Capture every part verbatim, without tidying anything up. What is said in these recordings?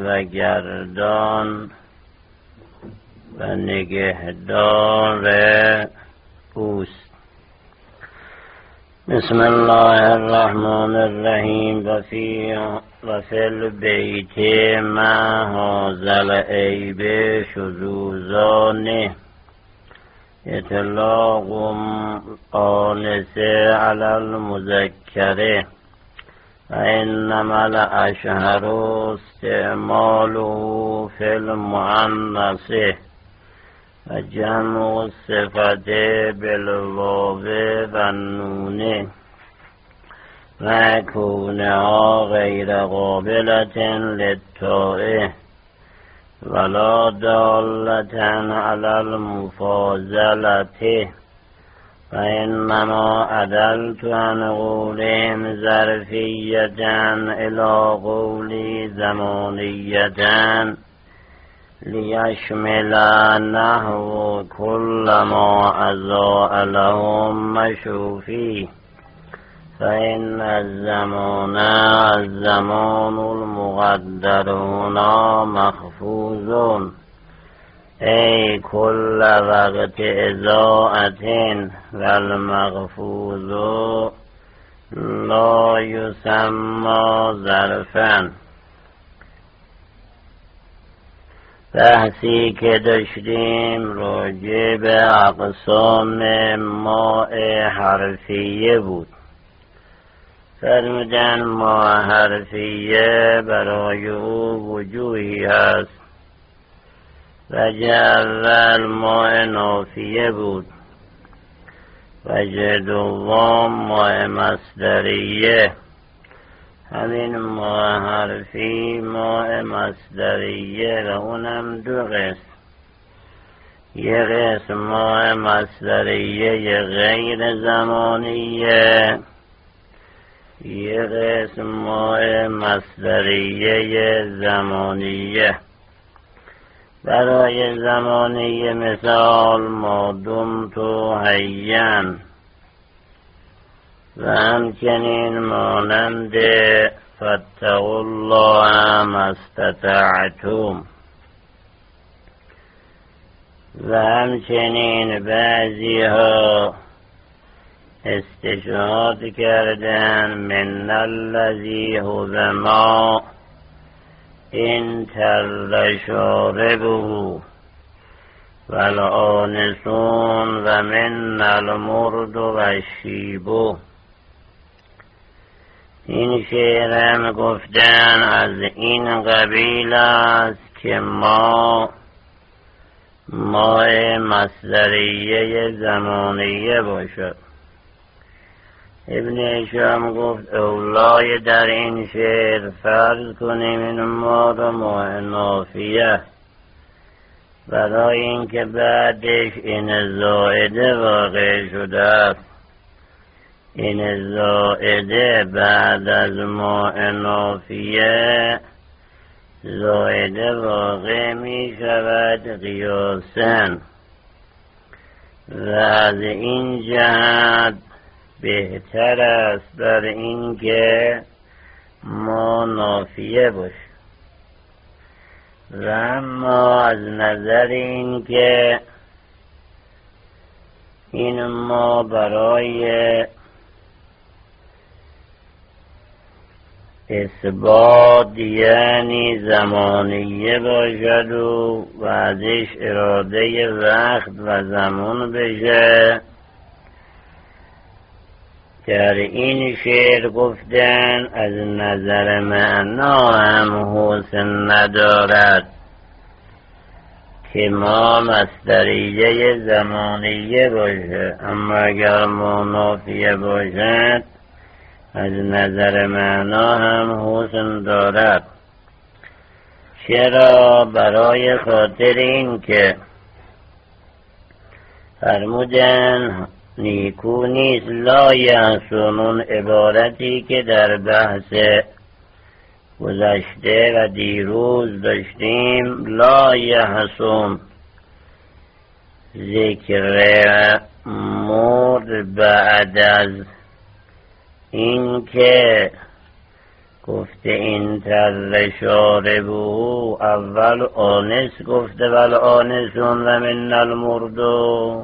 و گردان و نگهدار اوست. بسم الله الرحمن الرحیم. و فی و فی البیت ما هذا العیب شذوذان اطلاق آنس علی المذکر و انما الاشهر استعماله فی المؤنث و جمع الصفت بالواو و النون و کونها غیر قابلة للطاعة ولا دالة على المفاضلة و انما عدلت عن قولهم ظرفیة الى قولی زمانیة لیشمل نحو کل ما اضاء لهم مشوفی فإن الزمان الزمان المقدر هنا مخفوض ای کل وقت اضاءت و المخفوض لا یسمى ظرفا. بحثی که داشتیم راجع به اقسام ماء حرفیه بود. فرمودن ماء حرفیه برای او وجوهی هست. وجه اول ماء نافیه بود، وجه دوم ماء مصدریه. همین ماء حرفی ماء مصدریه و اونم دو قسم. یه قسم ماء مصدریه غیر زمانیه، یه قسم ماء مصدریه زمانیه. برای زمانیه مثال ما دمت حیاً و همچنین مانند فاتقوا الله ما استطعتم و همچنین بعضی ها استشهاد کردن من الذی هو ما این تر شاربه والآنسون و من المرد و الشیبه. این شعر هم گفتن از این قبیل است که ما ماء مصدریه زمانیه باشد. ابن هشام گفت اولای در این شعر فرض کنیم این ما را ماء نافیه، برای اینکه بعدش این زائده واقع شده است. این زائده بعد از ماء نافیه زائده واقع می شود قیاساً و از این جهت بهتر است بر این که ما نافیه باشه. و اما از نظر این که این ما برای اثبات یعنی زمانیه باشد و ازش اراده وقت و زمان بشه، در این شعر گفتن از نظر معنا هم حسن ندارد که ما مصدریه زمانیه باشه، اما اگر ما نافیه باشد از نظر معنا هم حسن دارد. چرا؟ برای خاطر این که فرمودن نیکو نیست لا یحسنون، عبارتی که در بحث گذشته و دیروز داشتیم. لا یحسن ذکر مرد بعد از این که گفته این تر شاربو اول آنس گفته ول آنسون و من المردو،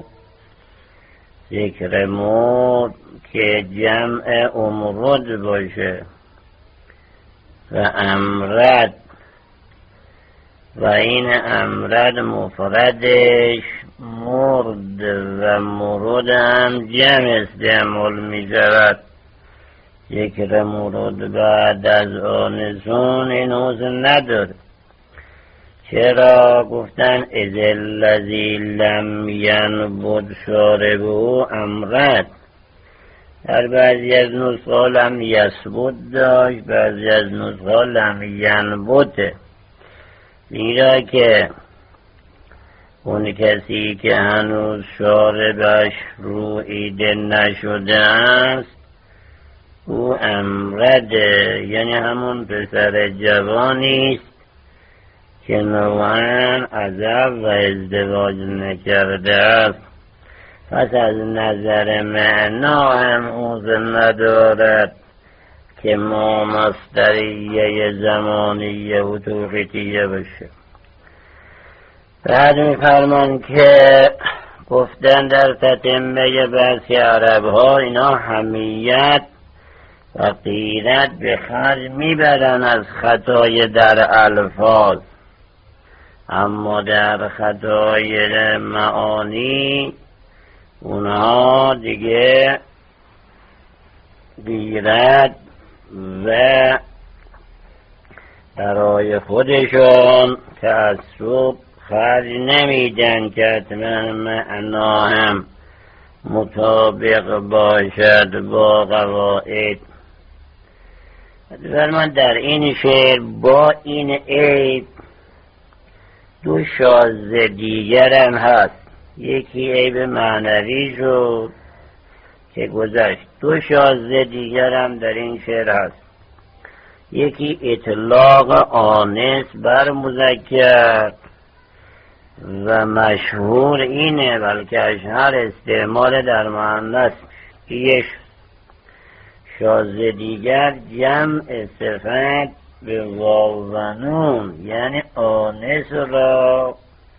ذکر مرد که جمع امرد باشه و امرد و این امرد مفردش مرد و مرد هم جمع استعمال می شود. ذکر مرد بعد از آنسون این حسن نداره. چرا؟ گفتن اذ الذی لم ینبت شاربه امرد. در بعضی از نسخه لم یثبت داشت، بعضی از نسخه لم ینبت، زیرا که اون کسی که هنوز شاربش رویده نشده است او امرده، یعنی همون پسر جوانی است که نوعاً عزب و ازدواج نکرده است. پس از نظر معنا هم اوزن ندارد که ما مصدریه زمانیه و توقیتیه بشه. بعد می‌فرمان که گفتن در تتمه بحث عرب ها اینا حمیت و غیرت به خرج میبرن از خطای در الفاظ، اما در خطای معانی اونها دیگه غیرت و برای خودشون تعصب خرج نمیدن که حتما معنا هم مطابق باشد با قواعد. من در این شعر با این عیب دو شاذ دیگرم هست. یکی عیب معنوی شد که گذشت، دو شاذ دیگرم در این شعر هست. یکی اطلاق آنس بر مذکر و مشهور اینه، بلکه اشهر استعمال در مؤنث. یک شاذ دیگر جمع صفت به واو و نون، یعنی آنس را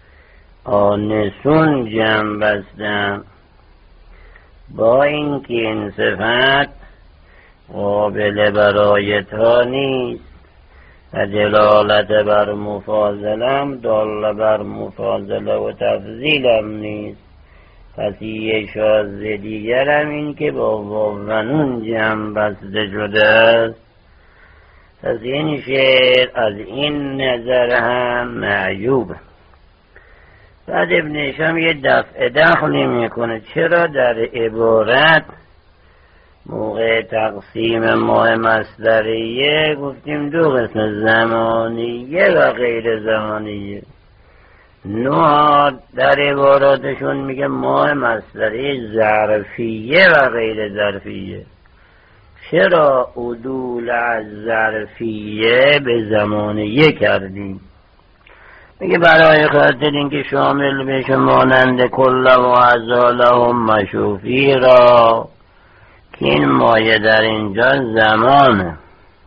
آنسون جمع بستن، با اینکه این صفت قابل برای تا نیست و دلالت بر مفاضلم دال بر مفاضله و تفضیلم نیست. پس یه شاذ دیگرم این که با واو و نون جمع بسته شده است. پس این شعر از این نظر هم معیوب. بعد ابن هشام یه دفع دخلی میکنه. چرا در عبارت موقع تقسیم ماه مصدریه گفتیم دو قسم، زمانیه و غیر زمانیه. نوع در عباراتشون میگه ماه مصدریه ظرفیه و غیر ظرفیه. چرا عدول از ظرفیه به زمانیه کردیم؟ میگه برای خاطر اینکه شامل بشه مانند کل و ازاله و مشوفی را که این مایه در اینجا زمانه،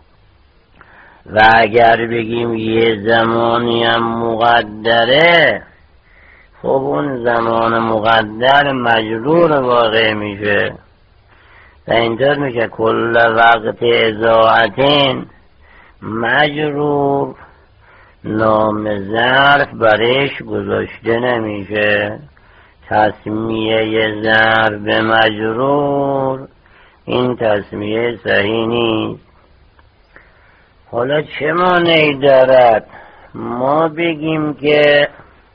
و اگر بگیم یه زمانی هم مقدره خب اون زمان مقدر مجرور واقع میشه و اینطور میشه کل وقت اضاعتین مجرور، نام ظرف برش گذاشته نمیشه. تسمیه ظرف به مجرور این تسمیه صحیح نیست. حالا چه معنی دارد ما بگیم که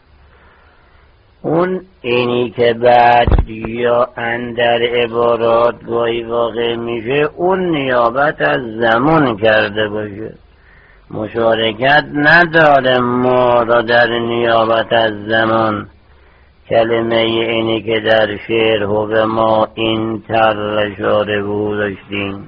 اون اینی که بعد یا اندر عبارات گاهی واقع میشه اون نیابت از زمان کرده باشه، مشارکت نداره ما را در نیابت از زمان. کلمه اینی که در شعر هو به ما این تر شاربو داشتیم.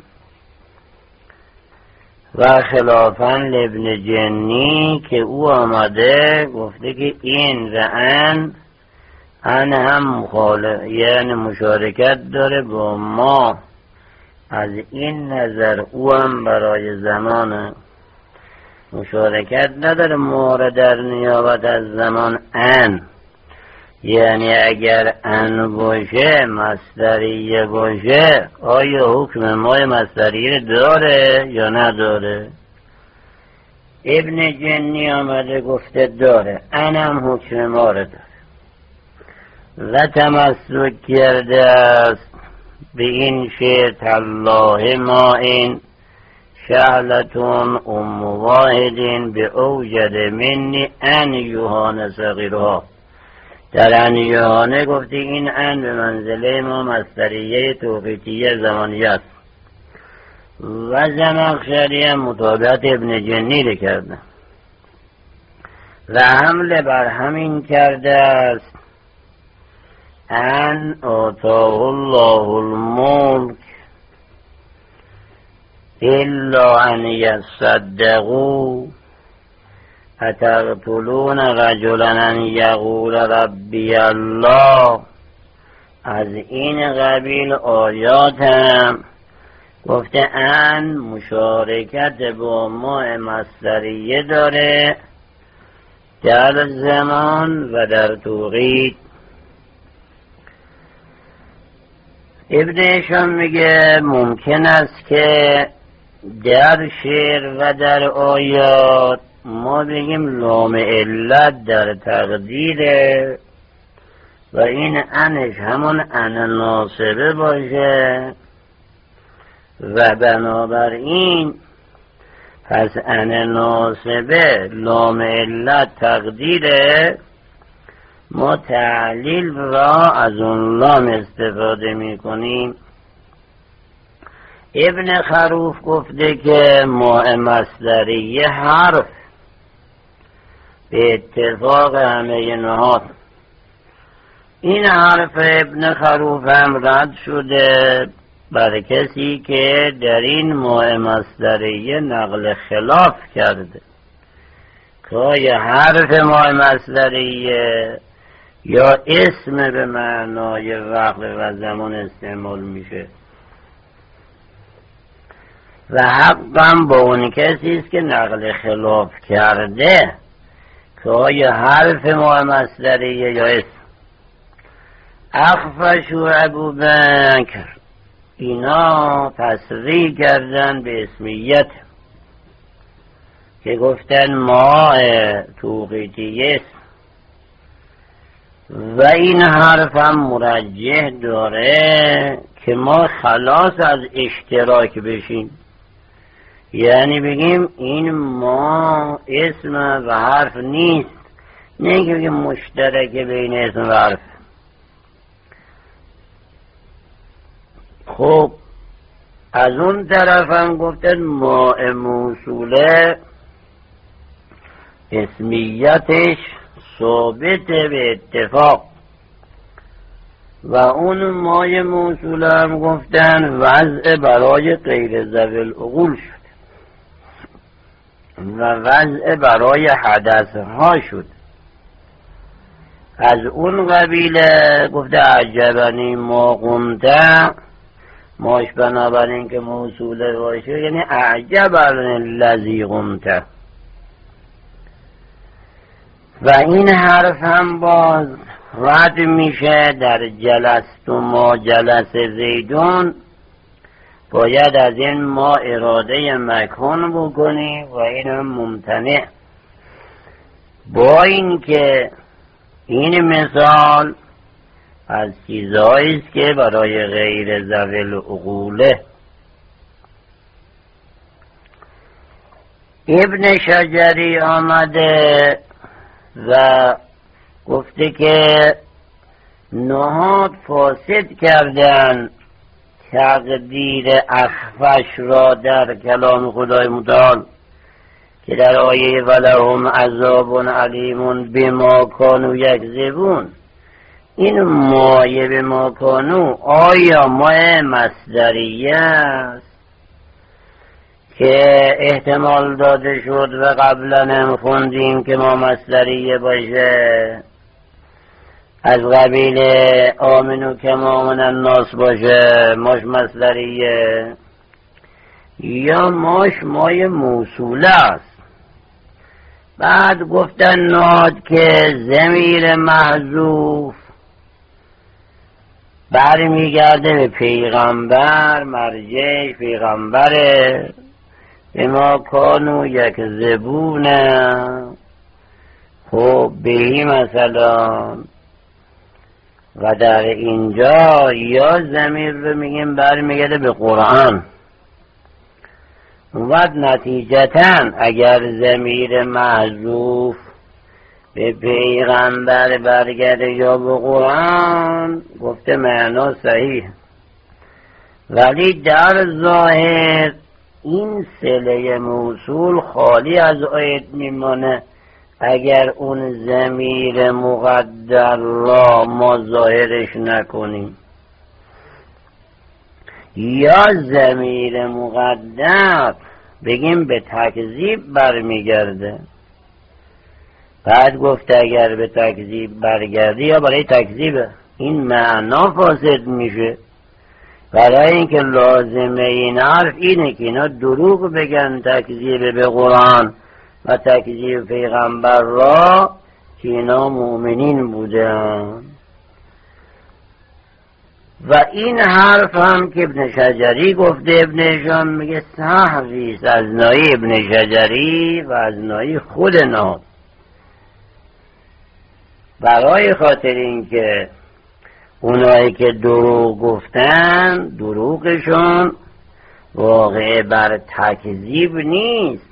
و خلافاً لابن جنی که او آمده گفته که این و ان ان هم مخالف، یعنی مشارکت داره با ما از این نظر او هم برای زمان مشارکت نداره. مورد در نیابت از زمان ان، یعنی اگر ان باشه مصدریه باشه آیا حکم مای مصدریه داره یا نداره؟ ابن جنی آمده گفته داره، انم حکم ما رو داره و تمسک کرده است به این شعر تالله ما این شعلتون ام واحدین به اوجد منی ان یوهان صغیرها. در ان یوهانه گفتی این ان به منزله ما مصدریه توقیتیه زمانیه است و زمخشری هم مطابقت ابن جنی رو کرده و حمله بر همین کرده است ان آتاه الله الملک الا ان یصدقوا اتقتلون رجلا ان یقول ربی الله. از این قبیل آیات هم گفته ان مشارکت با ما مصدریه داره در زمان و در توقیت. ابنشان میگه ممکن است که در شعر و در آیات ما بگیم لام علت در تقدیره و این انش همون ان ناصبه باشه و بنابراین پس ان ناصبه لام علت تقدیره، ما تعلیل را از اون لام استفاده می کنیم. ابن خروف گفته که ما مصدریه حرف به اتفاق همه نهاد. این حرف ابن خروف هم رد شده بر کسی که در این ما مصدریه نقل خلاف کرده که حرف ما مصدریه یا اسم به معنای وقت و زمان استعمال میشه و حقم با اون کسی است که نقل خلاف کرده که آیا حرف ما مصدریه یا اسم. اخفش و ابو بکر اینا تصریح کردن به اسمیت که گفتن ما توقیتی است و این حرف هم مرجح داره که ما خلاص از اشتراک بشیم، یعنی بگیم این ما اسم و حرف نیست، نه که بگیم مشترک بین اسم و حرف. خب از اون طرف هم گفتن ما موصوله اسمیتش ثابته به اتفاق و اون مای موصول هم گفتن وضع برای غیر ذوی العقول شد و وضع برای حدث ها شد. از اون قبیله گفته عجبنی ما قمته ماش بنابراین که موصوله باشه یعنی اعجبنی الذی قمته و این حرف هم باز رد میشه در جلست و ما جلس زیدون باید از این ما اراده مکان بکنی و این هم ممتنع، با این که این مثال از چیزهایی است که برای غیر ذوی العقوله. ابن شجری آمده و گفته که نهاد فاسد کردن تقدیر اخفش را در کلام خدای متعال که در آیه ولهم عذاب علیم بما کانوا یکذبون، این مایه بما کانوا آیا مایه مصدریه است که احتمال داده شد و قبلا هم خوندیم که ما مصدریه باشه، از قبیل آمنو که مامن الناس باشه، ماش مصدریه، یا ماش مای موصوله است. بعد گفتن ناد که ضمیر محذوف بر میگرده به پیغمبر، مرجع پیغمبره. به ما کانو یک زبونه، خب بهی مثلا. و در اینجا یا ضمیر رو میگیم بر میگرده به قرآن. و نتیجتاً اگر ضمیر محذوف به پیغمبر برگرده یا به قرآن، گفته معنا صحیح. ولی در ظاهر این صله موصول خالی از آیت میمانه اگر اون ضمیر مقدر را ما ظاهرش نکنیم. یا ضمیر مقدر بگیم به تکذیب برمیگرده. بعد گفت اگر به تکذیب برگردی یا برای تکذیبه، این معنا فاسد میشه. برای اینکه لازمه این حرف اینه که اینا دروغ بگن تکذیب به قرآن و تکذیب پیغمبر را که اینا مؤمنین بودن. و این حرف هم که ابن شجری گفته، ابن هشام میگه صحویست از نایی ابن شجری و از نایی خود ناد. برای خاطر اینکه اونایی که دروغ گفتن دروغشون واقع بر تکذیب نیست،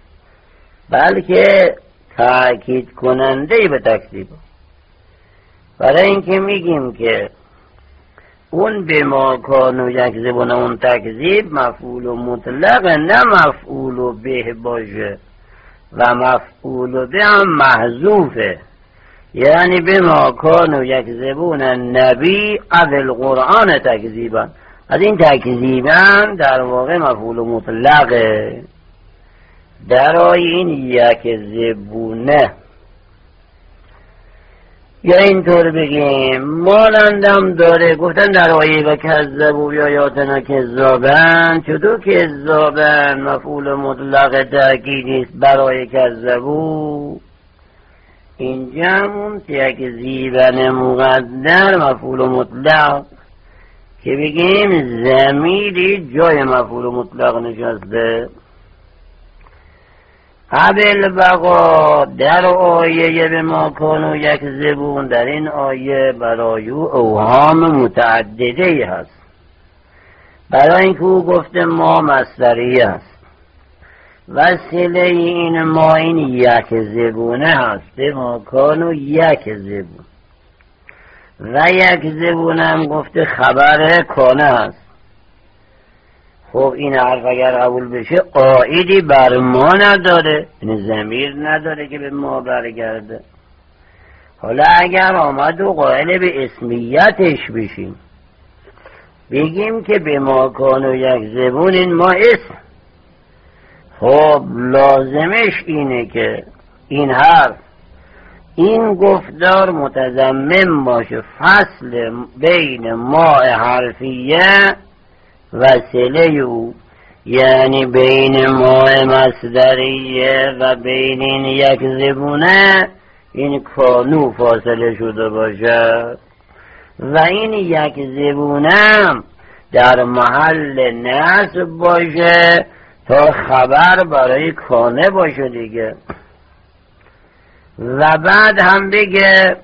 بلکه تأکید کننده به تکذیب. برای اینکه میگیم که اون به ما کانو یکذبون، اون تکذیب مفعول و مطلق نه مفعول و به باشه، و مفعول و به هم محذوفه. یعنی به ما کانو یکذبون النبی اول قرآن تکذیبا، از این تکذیبا در واقع مفعول و مطلقه. در آیه این یکذبونه، یا اینطور بگیم مانندم داره. گفتن در آیه و کذبو یا یاتنا کذابن، چطور کذابن مفعول مطلق تأکید نیست برای کذبو؟ اینجا همون تکذیبن مقدر مفعول مطلق که بگیم ضمیری جای مفعول مطلق نشسته. قبل بقا در آیه به ما کانو یکذبون، در این آیه برای او اوهام متعدده هست. برای اینکه او گفته ما مصدری هست، وسیله این ما این یکذبونه هست، به ما کانو یکذبون. و یکذبون هم گفته خبر کانه هست. خب این حرف اگر قبول بشه قائدی بر ما نداره، این ضمیر نداره که به ما برگرده. حالا اگر آمد و قائل به اسمیتش بشیم، بگیم که به ما کانو یکذبون، این ما اسم. خب لازمش اینه که این حرف این گفتار متضمن باشه فصل بین ما حرفیه وسیله او، یعنی بین ما مصدریه و بین این یکذبونه این کانو فاصله شده باشه. و این یکذبونه در محل نصب باشه تا خبر برای کانه باشه دیگه. و بعد هم بگه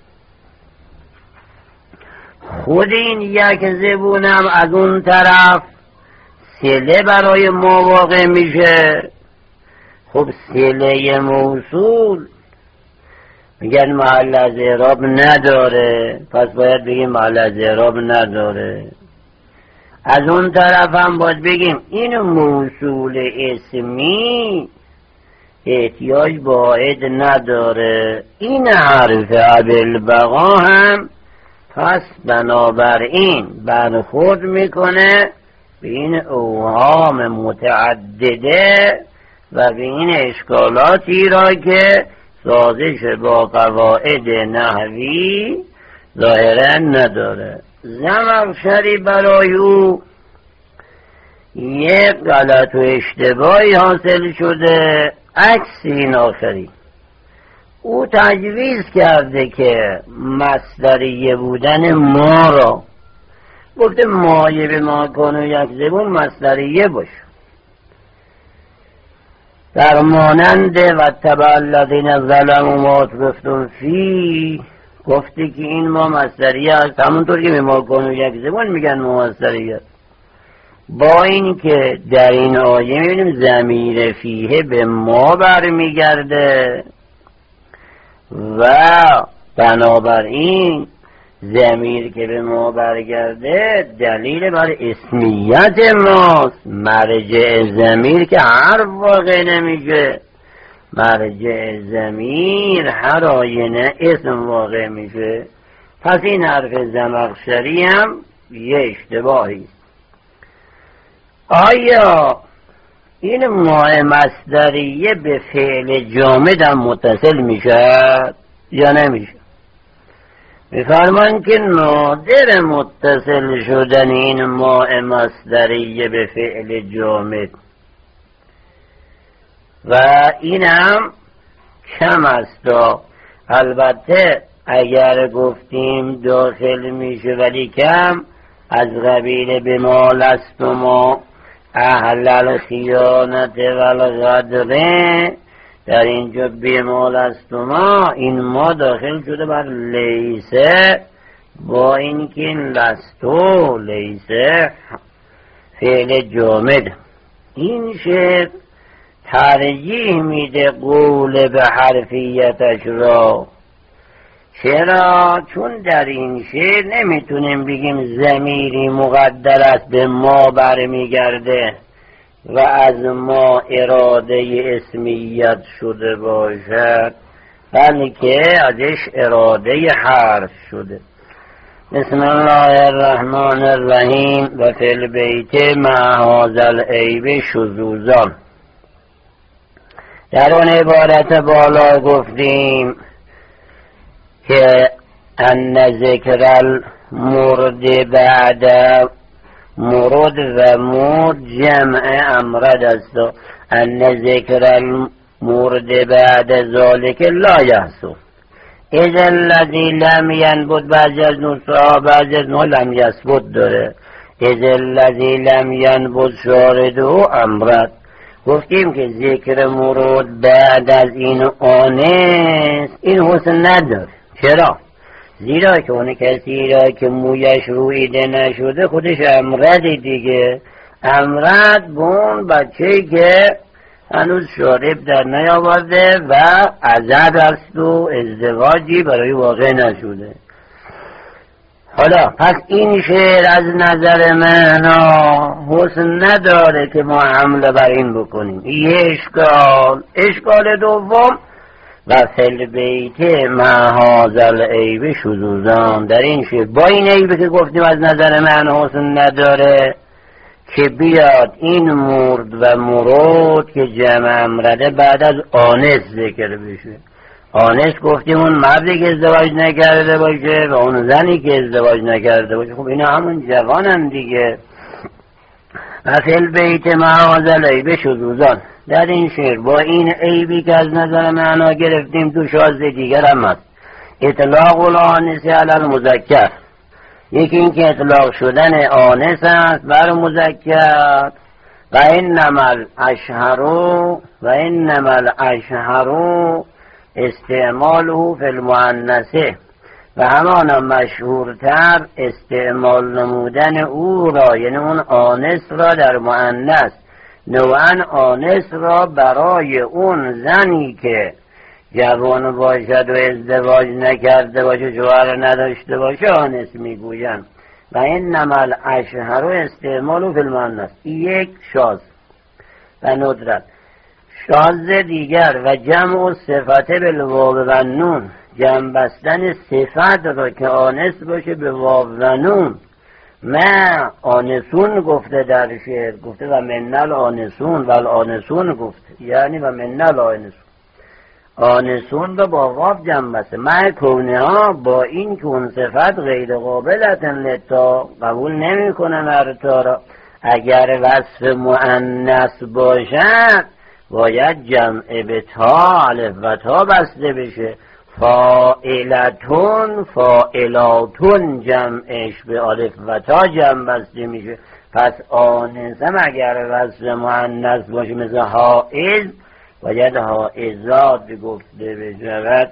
خود این یکذبونم از اون طرف صله برای ما واقع میشه. خب صله موصول میگن محل از اعراب نداره، پس باید بگیم محل از اعراب نداره. از اون طرف هم باید بگیم این موصول اسمی احتیاج به عائد نداره. این حرف ابوالبقا هم پس بنابراین برخورد میکنه به این اوهام متعدده و به این اشکالاتی را که سازش با قواعد نحوی ظاهرا نداره. زمخشری برای او یک غلط و اشتباهی حاصل شده، عکس این آخری. او تجویز کرده که مصدریه بودن ما را، گفته مایه به ما کنو یک زبون مصدریه باشه، در مانند و تبع الذین ظلموا ما اترفتم فی، گفته که این ما مصدریه است، همونطور که به ما کنو یک زبون میگن ما مصدریه. با این که در این آیه میبینیم ضمیر فیه به ما برمیگرده و بنابراین ضمیر که به ما برگرده دلیل بر اسمیت ماست. مرجع ضمیر که حرف واقع نمیشه، مرجع ضمیر هر آینه اسم واقع میشه. پس این حرف زمخشری هم یه اشتباهی است. آیا این ماء مصدریه به فعل جامد هم متصل میشه یا نمیشه؟ میفرمان که نادر متصل شدن این ماء مصدریه به فعل جامد و این هم کم است. البته اگر گفتیم داخل میشه ولی کم، از قبیل به ما لستما اهل الخیانت و الغدره، در اینجا به ما لستما این ما داخل شده بر لیسه، با اینکه این لستو لیسه فعل جامد. این شعر ترجیح میده قول به حرفیتش را. چرا؟ چون در این شعر نمیتونیم بگیم ضمیری مقدر است به ما برمیگرده و از ما اراده اسمیت شده باشد، بلکه ازش اراده حرف شده. بسم الله الرحمن الرحیم. و فی البیت مع هذا العیب شذوذان. در اون عبارت بالا گفتیم که ان ذکر المرد بعد مرد و مرد جمع امرد است. ان ذکر المرد بعد ذالک لا یحسو اذا الذی لم ینبت، بعضی از نسخه‌ها بعضی از نسخه‌ها لم یثبت داره، اذا الذی لم ینبت شارده امرد. گفتیم که ذکر مراد بعد از این آنس این حسن نداره. چرا؟ زیرا که اون کسی را که مویش رویده نشده خودش امرد دیگه، امرد بون بچه‌ای که هنوز شارب در نیاورده و عزب است و ازدواجی برای واقع نشده. حالا پس این شعر از نظر معنا حسن نداره که ما حمله بر این بکنیم. یه اشکال. اشکال دوم و فل بیت مع هذا العیب شذوذان. در این شعر با این عیبی که گفتیم از نظر معنا حسن نداره که بیاد این مرد و مرود که جمع امرده بعد از آنس ذکر بشه. آنس گفتیم اون مردی که ازدواج نکرده باشه و اون زنی که ازدواج نکرده باشه. خب اینا همون جوانن دیگه. اصل بیت معاذ العیب شذوذان. در این شعر با این عیبی که از نظر معنا گرفتیم تو شاذ دیگر هم هست. اطلاق الآنس علی المذکر. یکی این که اطلاق شدن آنس است بر مذکر. و انما الاشهرو و انما الاشهرو استعماله فی المؤنثه، و همان مشهورتر استعمال نمودن او را، یعنی اون آنس را در مؤنث، نوعا آنس را برای اون زنی که جوان باشد و ازدواج نکرده باشه، شوهر نداشته باشه آنس میگویند. و انما الاشهر استعمال فی المؤنث. یک شاذ و ندرت. شاذ دیگر و جمع صفت بالواو و نون، جمع بستن صفت را که آنس باشه به واو و نون. ما آنسون گفته در شعر، گفته و منل آنسون و آنسون گفته، یعنی و منل آنسون. آنسون به با واف جمع بسته مع کونه ها، با این که اون صفت غیر قابلتن لتا، قبول نمی کنه مرتا را. اگر وصف مؤنث باشد باید جمع به تا، الف و تا بسته بشه. فاعلتون فاعلاتون جمعش به الف و تا جمع بسته میشه. پس آنسم اگر وصف مؤنث باشه مثل حائز باید حائزات گفته بشود.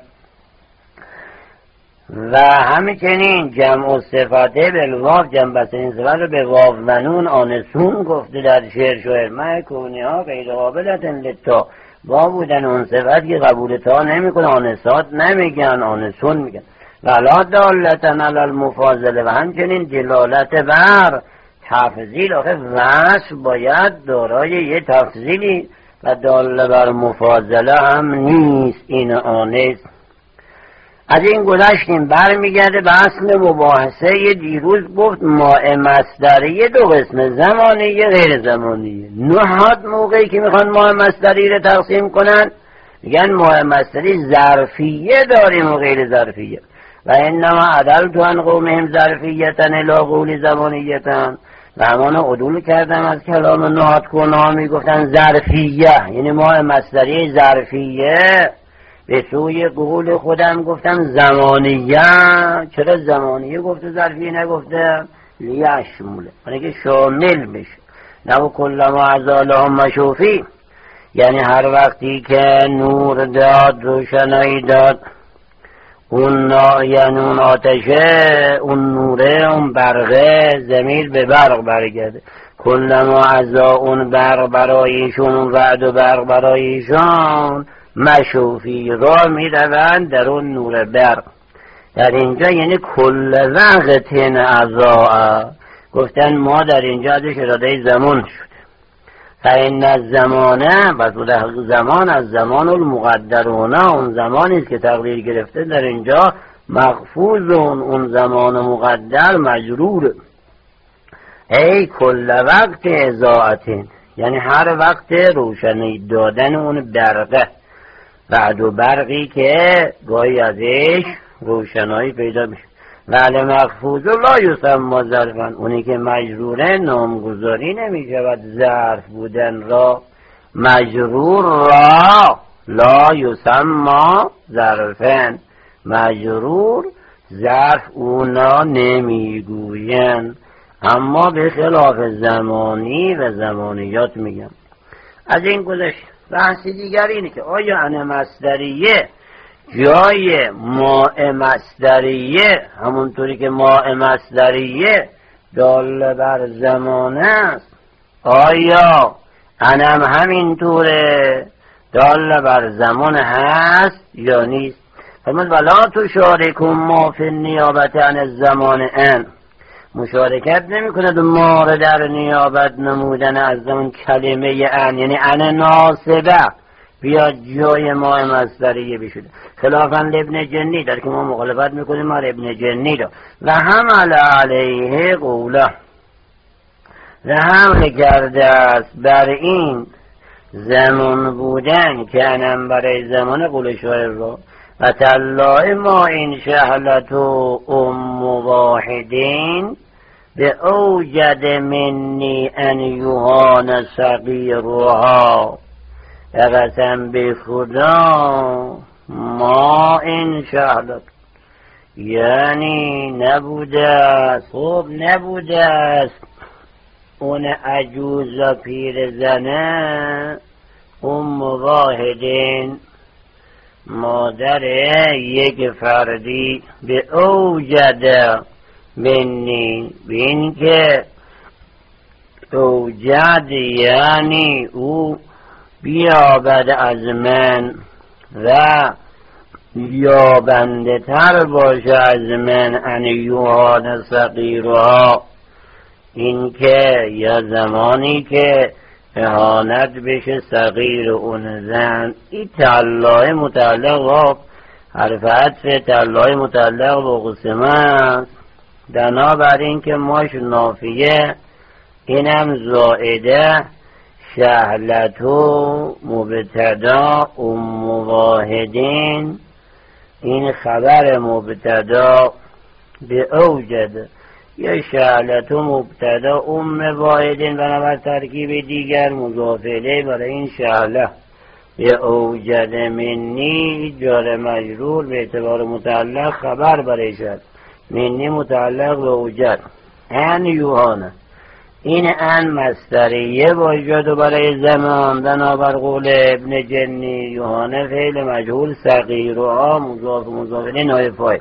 و همچنین جمع صفته بالواو جمع بسته این صفت رو به واو و نون آنسون گفته در شعر شعر مع کونی ها غیر قابلتن لتا، با بودن اون صفت که قبول تا نمی کنه، آنسات نمیگن آنسون میگن. ولا دالتن علی المفاضله، و همچنین دلالت بر تفضیل. آخه وصف باید دارای یه تفضیلی و داله بر مفاضله هم نیست این آنس. از این گذشتیم برمیگرده به اصل مباحثه. یه دیروز گفت ماء مصدریه دو قسمه، زمانیه غیر زمانیه. نحات موقعی که میخوان ماء مصدری رو تقسیم کنن میگن ماء مصدری ظرفیه داریم و غیر ظرفیه. و انما عدلت عن قومهم ظرفیتن الی قول زمانیتن، و همان عدول کردم از کلام نحات کنها میگفتن ظرفیه، یعنی ماء مصدری ظرفیه. به سوی قول خودم گفتم زمانیه. چرا زمانیه گفته ظرفیه نگفته؟ لیشموله، یعنی که شامل بشه. نو کلما ازالهم مشوفی، یعنی هر وقتی که نور داد روشنایی داد اون یعنی اون آتشه، اون نوره، اون برقه، ضمیر به برق برگرده. کلما ازا اون برق برایشون، اون وعد و برق برایشون مشوفی را می روند در اون نور برق. در اینجا یعنی کل وقت ازا، گفتن ما در اینجا ازش اراده زمان شد. فإن الزمانه، بس در زمان از زمان المقدرونه، اون زمانی است که تقدیر گرفته در اینجا مخفوض، اون اون زمان مقدر مجرور. ای کل وقت اضاعتین، یعنی هر وقت روشنی دادن اون برقه، بعد و برقی که گاهی ازش روشنایی پیدا میشه. ولی مخفوض لا یسمى ظرفا، اونی که مجروره نامگذاری نمی شود ظرف بودن را. مجرور را لا یسمى ظرفا، مجرور ظرف اونا نمیگوین، اما به خلاف زمانی و زمانیات میگن. از این گذشت بحثی دیگر اینه که آیا ان مصدریه جای ماء مصدریه همونطوری که ماء مصدریه دال بر زمانه است، آیا انم همینطوره دال بر زمان هست یا نیست؟ فرمود ولا تشارکم ما فی النیابت عن الزمان ان، مشارکت نمی کند ما را در نیابت نمودن از اون کلمه ان، یعنی ان ناصبه بیا جای ما مصدریه بشده. خلافاً لابن جنی، در که ما مخالفت میکنیم ما ابن جنی را. و حمل علیه قوله، و حمل کرده است بر این زمان بودن که انم برای زمان قول شاعر را. و تالله ما این شهلت و ام واحدین به اوجد منی ان یوهان صغیرها، قسم به خدا ما این شهلت، یعنی نبوده است، خب نبوده است اون عجوز و پیر زنه ام واحدین مادر یک فردی به اوجد منی، بین که اوجد یعنی او بیابد از من و یابنده تر باشه از من ان یوهان صغیرها، این که یا زمانی که اهانت بشه صغیر اون زن. این تالله متعلق با حرف عطف، تالله متعلق با قسمه است. بنابر این که ماش نافیه اینم زائده شهلتو مبتدا ام واحدین، این خبر مبتدا به اوجد، یا شهلتو مبتدا ام واحدین بنابر ترکیب دیگر مضاف الیه برای این شهله به اوجد منی جار مجرور به اعتبار متعلق خبر برای شد، منی متعلق به اوجد. ان یوهانه، این ان مصدریه باشد و برای زمان بنابر قول ابن جنی یوهانه فعل مجهول صغیر و ها مضاف مضاف الیه نایب فاعل.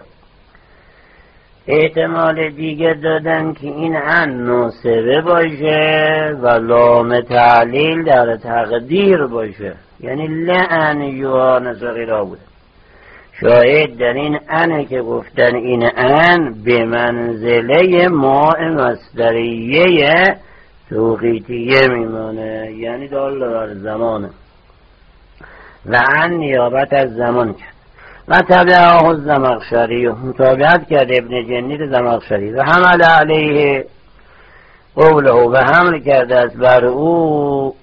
احتمال دیگه دادن که این ان ناصبه باشه و لام تعلیل در تقدیر باشه، یعنی لعن یوهانه صغیرها بوده. شاید در این انه که گفتن این ان به منزله ماء مصدریه توقیتیه میمانه، یعنی دال بر زمانه و ان نیابت از زمان کرد. و تبعه الزمخشری، متابعت کرد ابن جنید زمخشری و حمل علیه قوله و حمل کرده از بر او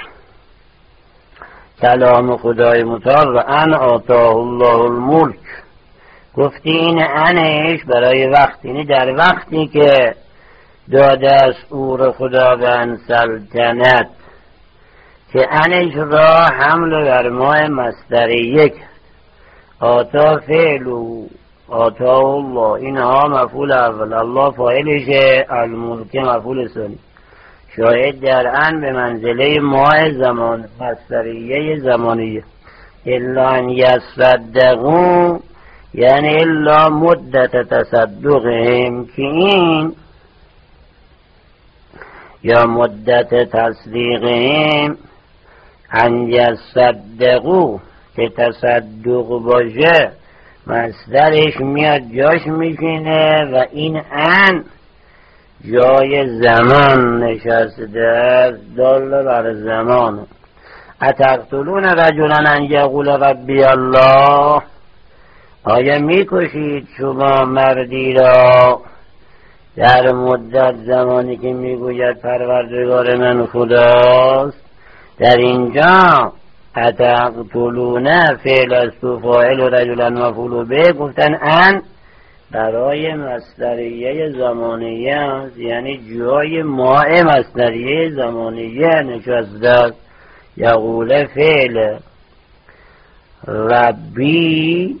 کلام خدای متعال و ان آتاه الله الملک. گفتی این انش برای وقت، یعنی در وقتی که داده از او خداوند سلطنت، که انش را حمل بر ماء مصدریه کرد. آتا فعل و آتا الله، اینها مفعول اول، الله فاعلشه، الملک مفعول ثانی. شاید در ان به منزله ماء زمان مصدریه زمانیه. الا ان یصدقون، یعنی الا مدت تصدقهم، که این یا مدت تصدیقهم ان یصدقوا که تصدق باشه مصدرش میاد جاش میشینه و این ان جای زمان نشسته است، دال بر زمان. اتقتلون رجلا ان یقول ربی الله، آیا میکشید شما مردی را در مدت زمانی که میگوید پروردگار من خداست؟ در اینجا اتقتلون فعل است و فاعل و رجلا مفعول به، گفتن ان برای مصدریه زمانیه است، یعنی جای ماء مصدریه زمانیه نشسته است. یقول فعل ربی،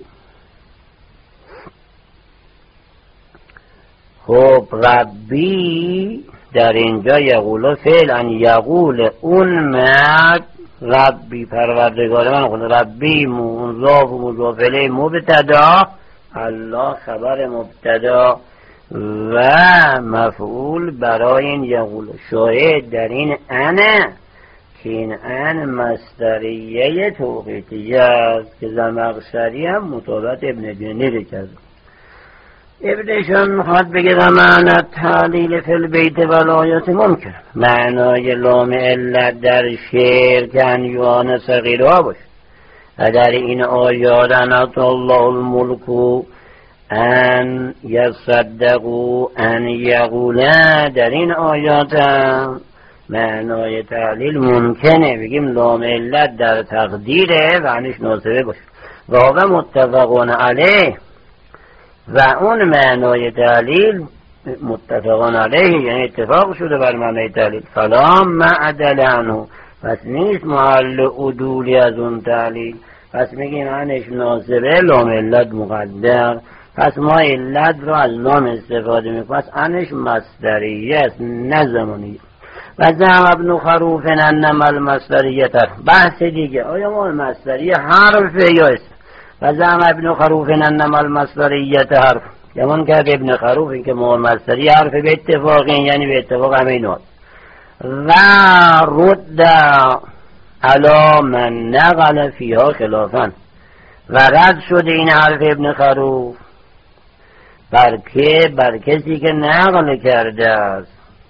خب ربی در اینجا یقول فعل ان یقول اون مرد ربی پروردگار من خود، ربی مضاف و مضاف الیه مبتدا، الله خبر مبتدا و مفعول برای این یقول. شاید در این انه که این ان مصدریه توقیتیه است که زمخشری هم مطابقت ابن جنی کرد. ابنشان میخواد بگه و معنی تعلیل فی البیت ولایت ممکن، معنای لام علت در شعر که انیوان صغیرها باشه و در این آیات انات الله الملک ان یصدقوا ان یقولا، در این آیات هم معنای تعلیل ممکنه، بگیم لام علت در تقدیره و انش ناصبه باشه و هو متفقون علیه، و اون معنای تعلیل متفقان علیه یعنی اتفاق شده بر معنای تعلیل. فلا معدل عنه، پس نیست محل عدولی از اون تعلیل، پس میگیم انش ناصبه لام علت مقدر، پس ما علت رو از لام استفاده میکنیم، پس انش مصدریه است نه زمانیه. و زعم ابن خروف انما المصدریه تر، بحث دیگه آیا ما مصدریه حرف یا است؟ و زعم ابن خروف انما المصدریه حرف، یمون کرد ابن خروف این که ما مصدریه حرف به اتفاق، یعنی به اتفاق همه اینات. و رد علی من نقل فیها خلافا، و رد شده این حرف ابن خروف بر که بر کسی که نقل کرده است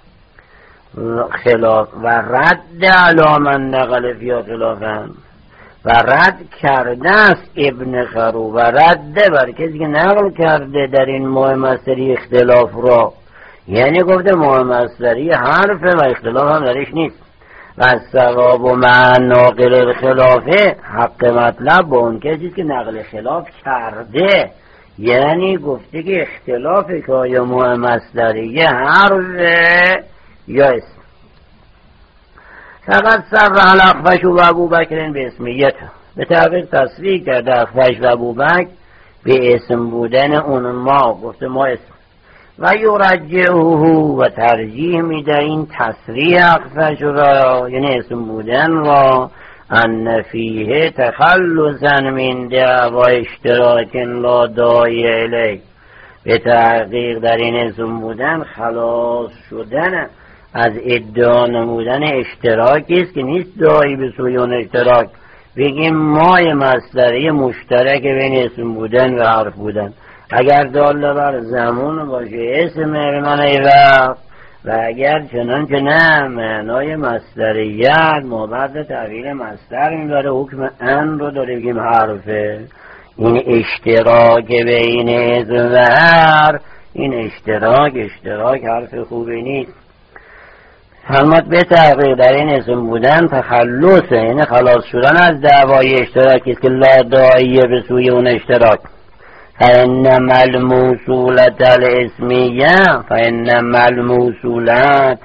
خلاف، و رد علی من نقل فیها خلافا، و رد کرده است ابن خروف و رد بر کسی که نقل کرده در این ماه مصدری اختلاف را، یعنی گفته ماه مصدری حرف و اختلاف هم درش نیست. و ثواب و مع ناقل خلافه حق مطلب با اون کسی که نقل خلاف کرده، یعنی گفته که اختلاف که آیا مصدریه حرفه یا اسم. فقط سر الاخفش و ابو بکر به اسمیت، به تحقیق تصریح کرده اخفش و ابو بکر به اسم بودن اون، ما گفته ما اسم و یرجعه و ترجیح میده این تصریح اخفش را، یعنی اسم بودن را، ان فیه تخلصا من دعوا اشتراک لا داعی الیه، به تحقیق در این اسم بودن خلاص شدن از ادعا نمودن اشتراکی است که نیست داعی به سوی اون اشتراک. بگیم مای مصدری مشترک بین اسم بودن و حرف بودن، اگر دال بر زمان باشه اسم به معنی وقت، و اگر چنانچه نه معنای مصدریت ما بعد تغییر مصدر میبره حکم ان رو داره بگیم حرفه. این اشتراک بین اسم و حرف، این اشتراک اشتراک حرف خوبی نیست. فرمود به تحقیق در این اسم بودن تخلصه، یعنی خلاص شدن از دعوای اشتراکی که لا داعیه به سوی اون اشتراک. فإنما الموصولة الاسمیه فإنما الموصولة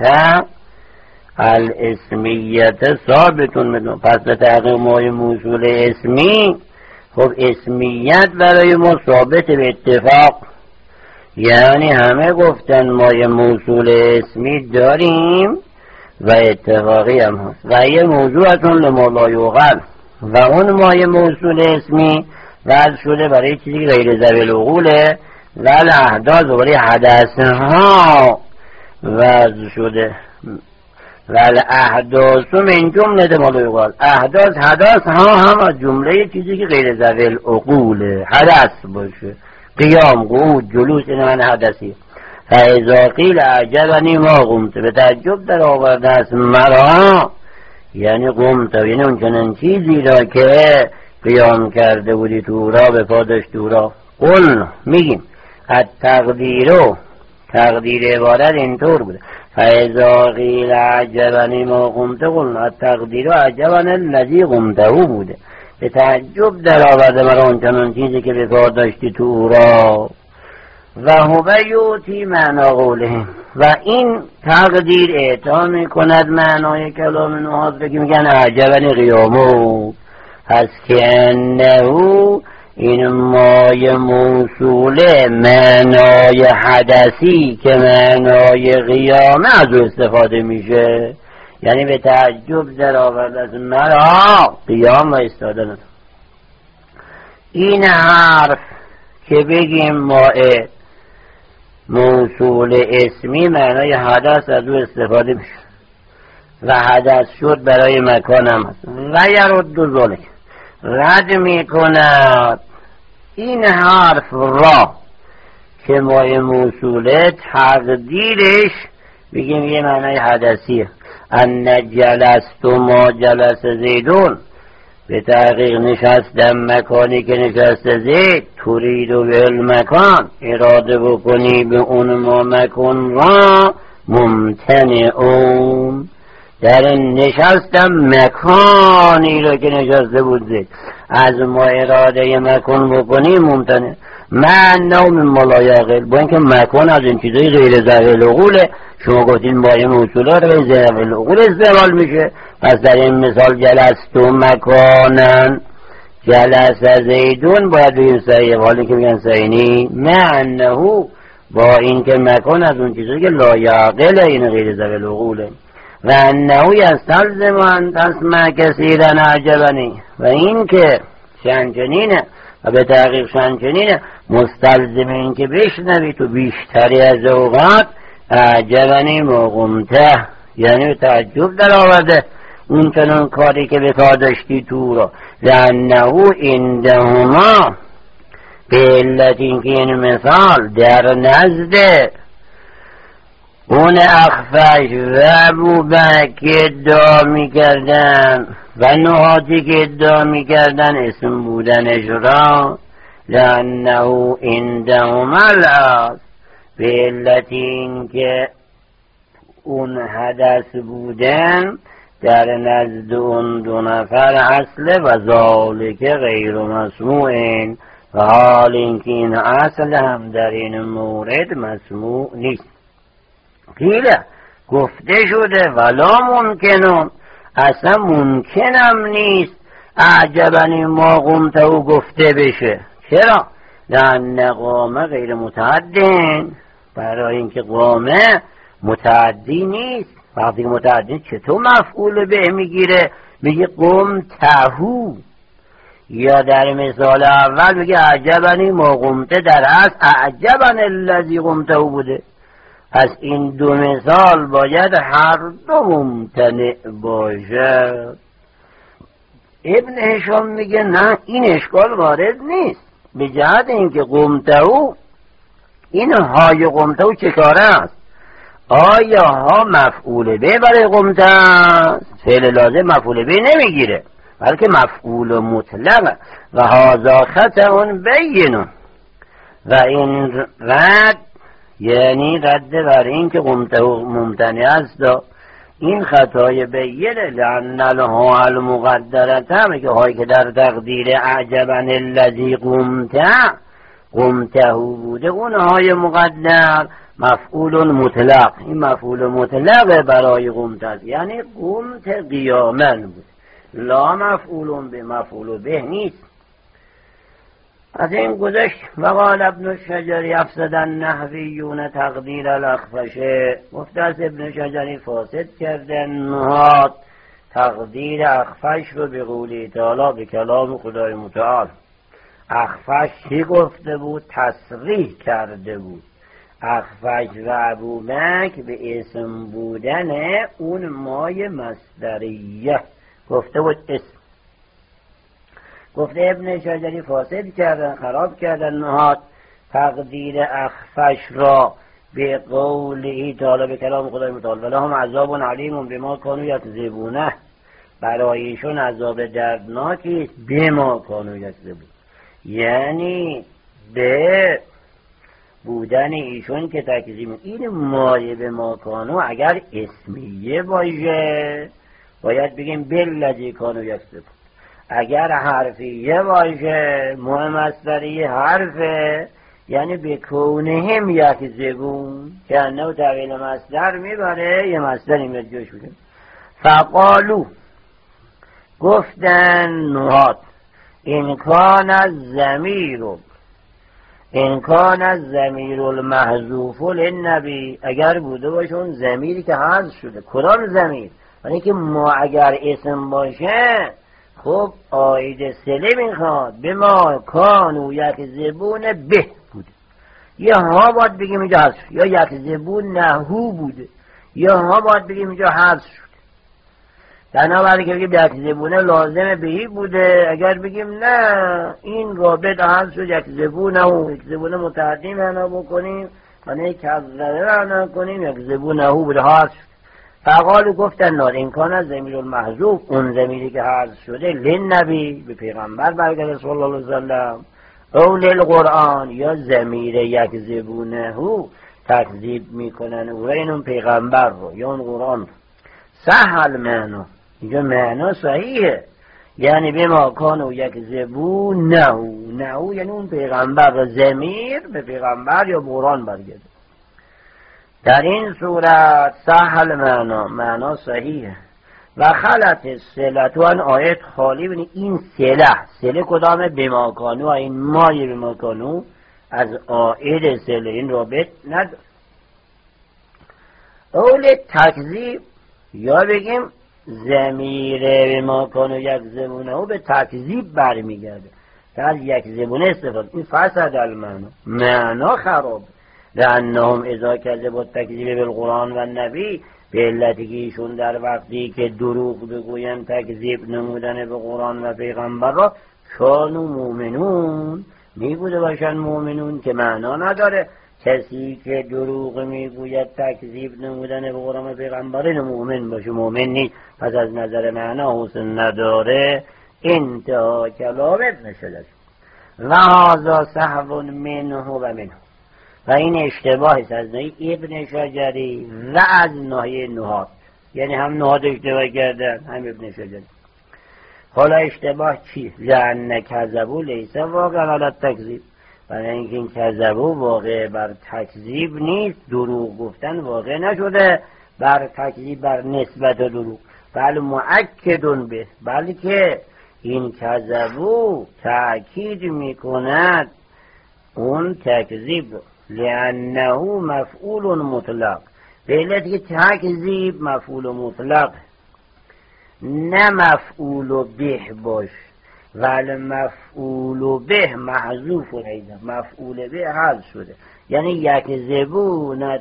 الاسمیه ثابتون بدون، پس به تحقیق مای موصول اسمی، خب اسمیت برای ما ثابت به اتفاق، یعنی همه گفتن مای موصول اسمی داریم و اتفاقی هم هست و یه موضوعتون لما لا یوقل، و اون مای موصول اسمی وضع شده برای چیزی غیر ذوی العقوله و الاحداث و برای حدث ها وضع شده و الاحداث من جمله ما لا یوقل، احداث حدث ها هم از جمله چیزی که غیر ذوی العقوله حدث باشه، قیام، قعود، جلوس، این من حدثی. فاذا قیل عجبنی ما قمت، به تعجب در آورده است مرا، یعنی قمت، یعنی اون چنان چیزی را که قیام کرده بودی تو را، به پا داشت تو را. قل میگیم التقدیرو، تقدیر عبارت اینطور بوده، فاذا قیل عجبنی ما قمت قل التقدیرو عجبنی الذی قمته بوده، به تعجب در آورده مرا اون چنان چیزی که به پا داشتی تو را. و هو یوتی معنا قوله، و این تقدیر اعطا می کند معنای کلام نحاس، که میگن عجبنی قیامو، پس که انهو این مای موصوله معنای حدثی که معنای قیامه از او استفاده میشه، یعنی به تعجب در آورده از مرا قیام و استادن. این حرف که بگیم مای موصول اسمی معنای حدث از او استفاده میشه و حدث شد برای مکان هم هست، و یرد دو ذالک، رد میکند این حرف را که مای موصوله تقدیرش بگیم یه معنای حدثیه. ان جلست ما جلس زیدون، به تحقیق نشستم مکانی که نشست زید، تورید و به مکان، اراده بکنی به اون ما مکان را، ممتنعون، در نشستم مکانی را که نشسته بود زید، از ما اراده مکان بکنی ممتنع. من نوم ملایقل، با اینکه مکان از این چیزای غیر ذوی العقوله، شما گفتین مایه موصوله رو غیر ذوی العقول استعمال میشه، پس در این مثال جلست و مکانن، جلس زیدون باید بگیم صحیح، حالی که میگن صحیح نی، معنه با اینکه مکان از اون چیزایی که لایقل این غیر ذوی العقوله، و انه یستلزم ان تسمع کثیرا عجبنی، و این که شنچنینه و به تحقیق شنچنینه مستلزم این که بشنوی تو بیشتری از اوقات عجبنی مقمته، یعنی به تعجب در آورده اون چنان کاری که به کار داشتی تو را، لانه عندهما، به علت این که این مثال در نزد اون اخفش و ابوبکر ادعا می کردن و نهاتی که ادعا می کردن اسم بودنش را، لانه عندهما الاصل، به علت این که اون حدث بودن در نزد اون دو نفر اصل و ذالک غیر مسموع، و حال اینکه این اصل هم در این مورد مسموع نیست. قیل گفته شده ولا ممکنون، اصلا ممکنم نیست اعجبنی ما قمته و گفته بشه. چرا؟ لأن قامه غیر متعدین، برای اینکه قامه متعدی نیست. وقتی متعدی چطور مفعول به میگیره؟ میگه قمتهو، یا در مثال اول میگه اعجبنی ما قمته، در اصل اعجبن الذی قمتهو بوده. پس این دو مثال باید هر دو ممتنع باشد. ابن هشام میگه نه، این اشکال وارد نیست، به جهت اینکه قمتهو، این های قمتهو چه کاره است؟ آیا ها مفعول به برای قمته است؟ فعل لازم مفعول به نمیگیره، بلکه مفعول مطلق. و هذا خطأ بین، و این رد یعنی رد بر این که قمته ممتنع است، این خطای بینه. لأن الها المقدرته، که هایی که در تقدیر اعجبن الذی قمته قمته بوده، اون های مقدر مفعول مطلق، این مفعول مطلق برای قمته، یعنی قمت قیامن بود، لا مفعول به مفعول به نیست. از این گذشت. و قال ابن الشجری افسد النحویون تقدیر الاخفشه، گفته از ابن شجری فاسد کردن نهاد تقدیر اخفش رو به قولی تعالی، به کلام خدای متعال. اخفش چی گفته بود؟ تصریح کرده بود. اخفش و ابوبکر به اسم بودن اون مای مصدریه گفته بود اسم. گفته ابن شجری فاسد کردن، خراب کردن نهاد تقدیر اخفش را به قوله تعالی، به کلام خدای متعال. ولهم عذاب علیم بما کانوا یکذبون، برایشون عذاب دردناکی است بما کانوا یکذبون، یعنی به بودن ایشون که تکذیب. این مایه به ما کانوا اگر اسمیه باشه باید بگیم بالذی کانوا یکذبون، اگر حرفیه باشه مهم مصدری حرفه، یعنی به کونهم یکذبون که انه طویل مصدر میبره، یه مصدری مدگوش بودیم. فقالو گفتن نهاد امکان از زمیر امکان از زمیر المحذوف للنبی، اگر بوده باشه اون زمیری که حذف شده. کدام زمیر؟ یعنی که ما اگر اسم باشه خب آید سله میخواد به ما کانو یکذبون به بوده، یا ها باید بگیم اینجا حذف، یا یکذبون نهو بوده، یا ها باید بگیم اینجا حذف شده. بنابراین که بگیم یکذبونه لازم بهی بوده، اگر بگیم نه این رابط حذف شد یکذبون نهو، یکذبونه متعدی معنا بکنیم و نه کذبه معنا کنیم، یکذبون نهو بوده حذف شد. فقالو گفتن نار امکان از زمیر المحذوف، اون زمیری که حذف شده للنبی، به پیغمبر برگرده صلی الله علیه وسلم، او للقرآن، یا زمیر یکذبونه تکذیب میکنن او را، این اون پیغمبر رو یا اون قرآن رو. سهل معنا، اینجا معنا صحیحه، یعنی به ما کانو یکذبون نهو، نهو یعنی اون پیغمبر رو، زمیر به پیغمبر یا قرآن برگرده. در این صورت سهل معنا، معنا صحیحه. و خلط سلت و ان آیت خالی بینی این سله، سله کدامه؟ بماکانو، این مای بماکانو از آید سله این رابط نداره. اول تکذیب، یا بگیم زمیر بماکانو یک زمونه و به تکذیب برمیگرده، در یک زمونه استفاده. این فسد المعنا، معنا خراب. لأنهم اذا کذبوا التکذیب بالقرآن و النبی، به علتی که ایشون در وقتی که دروغ بگوین تکذیب نمودن به قرآن و پیغمبر را، کانوا مؤمنون، میگوده باشن مؤمنون، که معنا نداره کسی که دروغ میگوید تکذیب نمودن به قرآن و پیغمبر اینو مؤمن باشه، مؤمن نیست، پس از نظر معنا حسن نداره. انتها کلام ابن شجری. و هذا سهو منه و منه، و این اشتباهی است از ناحیه ابن شجری و از ناحیه نهاد. یعنی هم نهاد اشتباه کردن هم ابن شجر. حالا اشتباه چی؟ لأن کذبوا لیس واقعا علی التکذیب، برای اینکه این کذبوا واقع بر تکذیب نیست، دروغ گفتن واقع نشده بر تکذیب، بر نسبت دروغ، بل مؤکد به، بلکه این کذبوا تأکید میکند اون تکذیب، لأنه مفعول مطلق، به علت که تکذیب مفعول مطلق نه مفعول به باش، ولی مفعول به محذوف ایضا، مفعول به حذف شده، یعنی یکذبون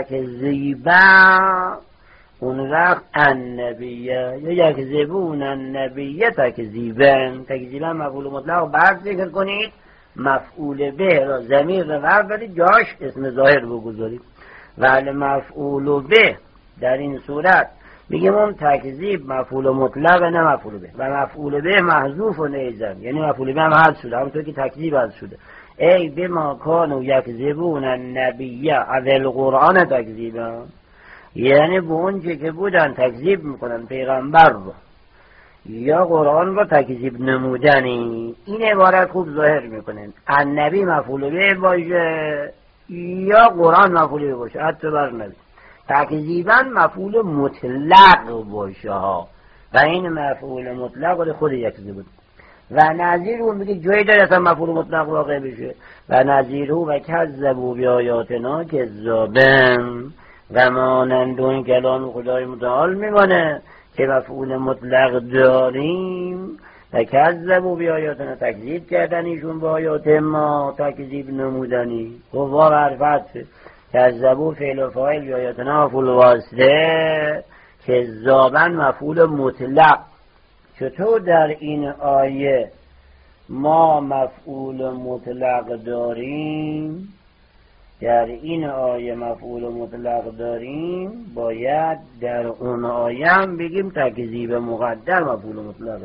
تکذیبا اون وقت النبیه، یا یکذبون النبیه تکذیبا، تکذیبا مفعول مطلق بعد ذکر کنید، مفعول به را ضمیر را ورد بدید جاش اسم ظاهر بگذارید، ولی مفعول به در این صورت میگیم اون تکذیب مفعول مطلق نه مفعول به، و مفعول به محذوف و نیزن، یعنی مفعول به هم حذف شده همونطور که تکذیب حذف شده. ای بما کانوا یکذبون النبیه اول قرآن تکذیبا، یعنی به اون که بودن تکذیب میکنن پیغمبر رو یا قرآن رو تکذیب نمودنی، این عبارت خوب ظاهر میکنن النبی مفعول به باشه یا قرآن مفعول به باشه، حتی بر نبی تکذیبا مفعول مطلق باشه ها، و این مفعول مطلق خود یکذب بود. و نظیر اون میگه جایی داره اصلا مفعول مطلق واقع بشه، و نظیر او و کذبوا بیایاتنا کذابن، و مانند اون کلام خدای متعال میمانه که مفعول مطلق داریم و کذبوا بیایاتنا، تکذیب کردن ایشون با آیات ما، تکذیب نمودنی، قوا حرفت کذبوا فعل و فاعل بیایاتنا مفعول واسطه، کذابا مفعول مطلق. چطور در این آیه ما مفعول مطلق داریم؟ در این آیه مفعول مطلق داریم، باید در اون آیه هم بگیم تکذیب مقدر مفعول مطلقه.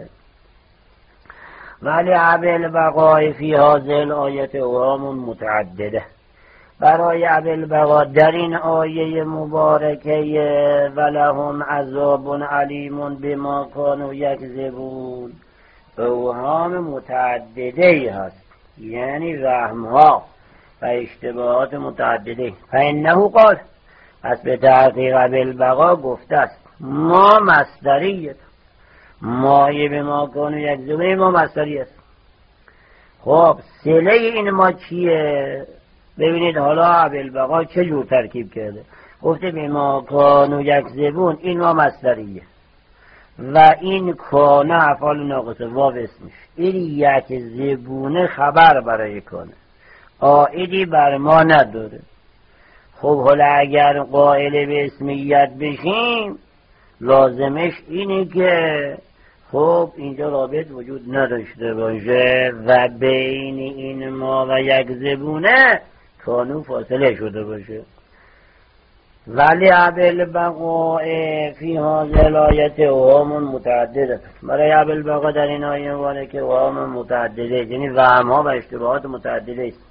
ولی عبل بقای فی هذه الآیه اوهام متعدده، برای عبل بقا در این آیه مبارکه ولهم عذاب علیم بما کانوا یکذبون، اوهام متعدده ای هست، یعنی وهم‌ها و اشتباهات متعدده. فانه قال، پس به تحقیق عبل بقا گفته است ما مصدریت، مایه به ما کانوا یکذبون ما مصدری است. خب صله این ما چیه؟ ببینید حالا عبدالبقا چه جور ترکیب کرده، گفته به ما کانوا یکذبون، این ما مصدریه و این کانه افعال ناقصه واو اسمش، این یکذبونه خبر برای کانه، عائدی بر ما نداره. خب حالا اگر قائل به اسمیت بشیم لازمش اینه که خب اینجا رابط وجود نداشته باشه و بین این ما و یکذبونه کانو فاصله شده باشه. ولی عبل بقا فی هذه الآیه اوهام متعدده، برای عبل بقا در این آیه واره که اوهام متعدده، یعنی وهم‌ها و اشتباهات متعدده است.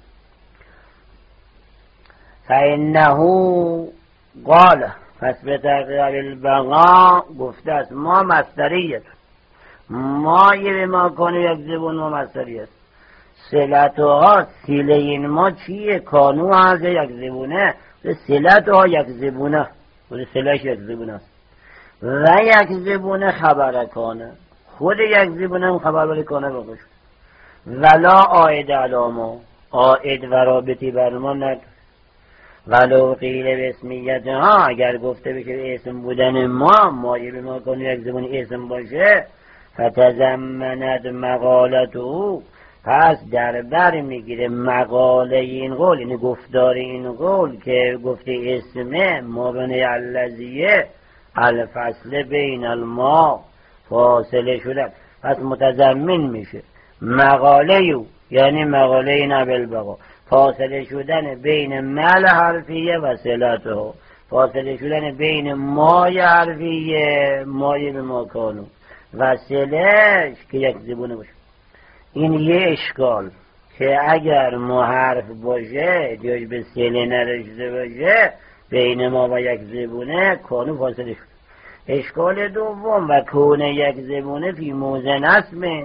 فانه قال، پس به تحقیق عبل بقا گفته است ما مصدریت، ما یه به ما کانو یکذبون ما مصدری است. صلتها سیله این ما چیه؟ کانو از یکذبونه، صلتها یکذبونه، خود صلهش یکذبونه است و یکذبونه خبر کانه، خود یکذبونه هم خبر برای کانه بقش، ولا آید علامه، آید و رابطی بر ما ند، ولو قیل به اسمیت ها، اگر گفته بشه به اسم بودن ما، مایه به ما کانو یکذبون اسم باشه، فتزمند مقالتو، پس در بر میگیره مقاله این قول، یعنی گفتار این قول که گفته اسمه ما بنی اللذیه الفصل بین الما، فاصله شده، پس متضمن میشه مقاله یو، یعنی مقاله این عبدالبقا، فاصله شدن بین مل حرفیه و صلته، فاصله شدن بین مای حرفیه مای به ماکانو و صلهش که یکذبونه باشه. این یه اشکال که اگر ما حرف باشه جای به صله نداشته باشه بین ما و یکذبونه کانو فاصله شد، اشکال دوم و کون یک زبونه فی موزه نسبه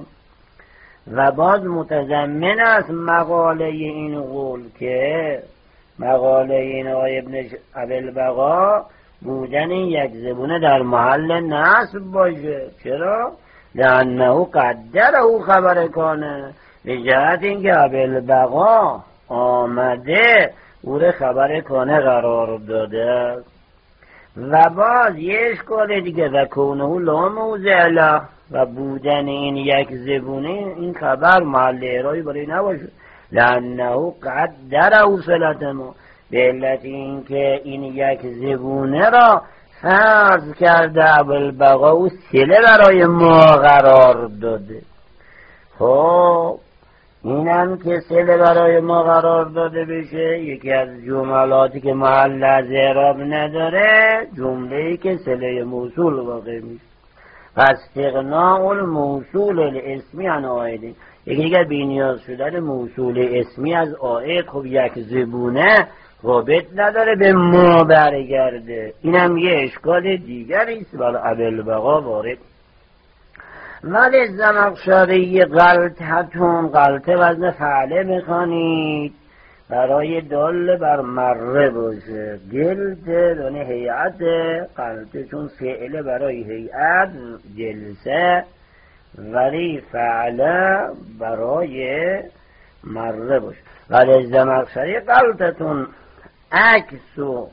و باز متضمن است مقاله این قول که مقاله این آقای ابن ابوالبقا بودن این یک زبونه در محل نصب باشه. چرا؟ لانه قدره خبر کنه، به جهت اینکه ابوالبقا آمده او را خبر کنه قرار داده. و باز یه اشکال دیگه و کونه لا موضع له و بودن این یک زبونه این خبر محل اعرابی برای نباشه، لانه قدره صلت ما، به علت این که این یک زبونه را فرض کرده ابوالبقا و صله برای ما قرار داده. خب اینم که صله برای ما قرار داده بشه، یکی از جملاتی که محل از اعراب نداره جمله‌ای که صله موصول واقع میشه. استغناء الموصول الاسمی عن عائد، یکی دیگر بی‌نیاز شدن موصول اسمی از عائد. خب یک زبونه رابط نداره به ما برگرده، اینم یه اشکال دیگری است برای ابوالبقا وارد. ولی زمخشری غلطتون، غلطه وزن فعله میخوانید برای دل بر مره باشه، گلده دانه هیئت، غلطه چون فعله برای هیئت جلسه، ولی فعله برای مره باشه. ولی زمخشری غلطتون عکسو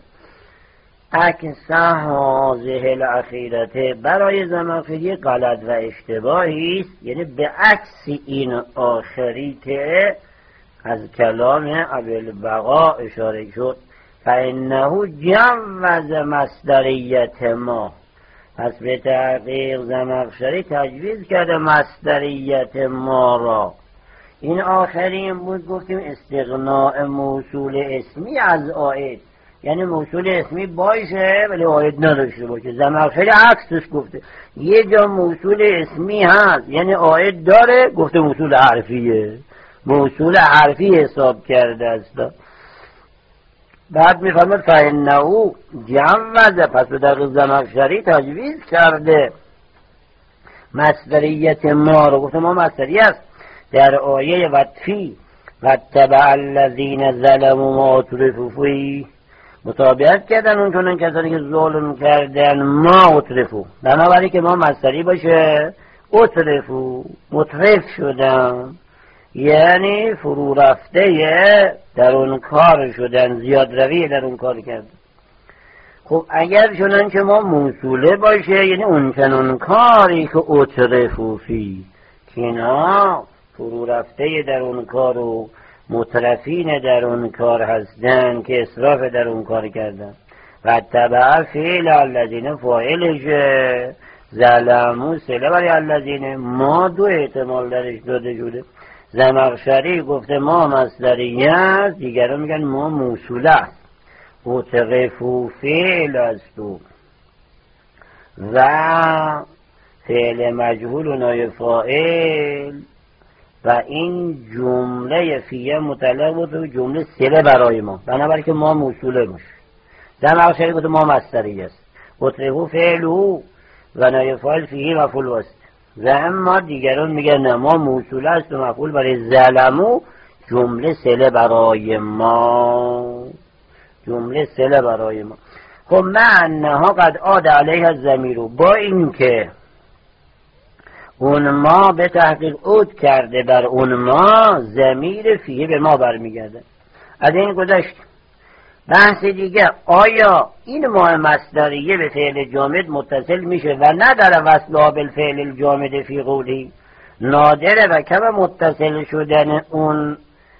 عکس هذه الاخیرته، برای زمخشری غلط و اشتباهی است، یعنی به عکس این آخریته از کلام ابوالبقا اشاره شد. فانه جوز مصدریت ما، پس به تحقیق زمخشری تجویز کرده مصدریت ما را. این آخرین بود گفتیم استغناء موصول اسمی از عائد، یعنی موصول اسمی باشه ولی عائد نداشته باشه. زمخشری عکسش گفته، یه جا موصول اسمی هست یعنی عائد داره، گفته موصول حرفیه، موصول حرفی حساب کرده است. بعد میفرماد فانه جوز، پس به دقیق زمخشری تجویز کرده مصدریت ما رو، گفته ما مصدری است در آیه وطفی و تبع الذین ظلموا ما اترفوا فیه، مطابقت کردن اون چنان کسانی که ظلم کردن ما اترفوا، بنابراین که ما مصدری باشه اترفوا مترف شدن، یعنی فرو رفته در اون کار شدن، زیاد روی در اون کار کردن. خب اگر چنان که ما موصوله باشه یعنی اون چنان کاری که اترفوا فی، که اینا فرو رفته در اون کار و مترفین در اون کار هستن که اسراف در اون کار کردن. و تبع فعل الذین فاعلش ظلموا صله برای الذین، ما دو احتمال درش داده شده. زمخشری گفته ما مصدری است، دیگران میگن ما موصوله است، اترفوا فعل است و فعل مجهول و نایب فاعل و این جمله فیه مطلق بود و جمله صله برای ما، بنابراین که ما موصوله باشه. زمخشری گفته ما مصدری است، اترفوا فعل و نایب فاعل فیه مفعول است. و اما دیگران میگن نه ما موصوله است و مفعول برای ظلموا، جمله صله برای ما، جمله صله برای ما. خب معنها قد عاد علیه الضمیر، با اینکه اون ما به تحقیق عود کرده بر اون ما، ضمیر فیه به ما برمیگرده. از این گذشت بحث دیگه، آیا این ما مصدریه به فعل جامد متصل میشه و نداره وصل بالفعل الجامد فی قولی، نادره و کم متصل شدن اون